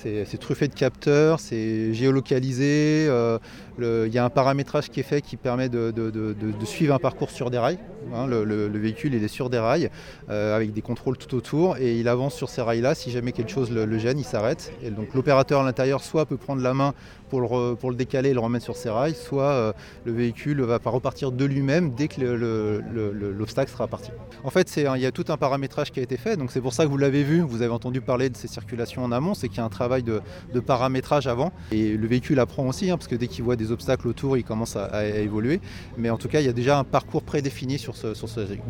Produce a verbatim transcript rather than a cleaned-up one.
c'est c'est truffé de capteurs, c'est géolocalisé, heu, le il y a un paramétrage qui est fait qui permet de de de de de suivre un parcours sur des rails, hein. Le le le véhicule, il est sur des rails, heu, avec des contrôles tout autour et il avance sur ces rails-là. Si jamais quelque chose le le gêne, il s'arrête et donc l'opérateur à l'intérieur, soit peut prendre la main pour le re pour le décaler et le remettre sur ses rails, soit, heu, le véhicule va pas repartir de lui-même dès que le le le le l'obstacle sera parti. En fait, c'est un il y a tout un paramétrage qui a été fait, donc c'est pour ça que vous l'avez vu, vous avez entendu parler de ces circulations en amont, c'est qu'il y a un travail de de paramétrage avant et le véhicule apprend aussi, hein, parce que dès qu'il voit des obstacles autour, il commence à à évoluer. Mais en tout cas, il y a déjà un parcours prédéfini sur ce sur ce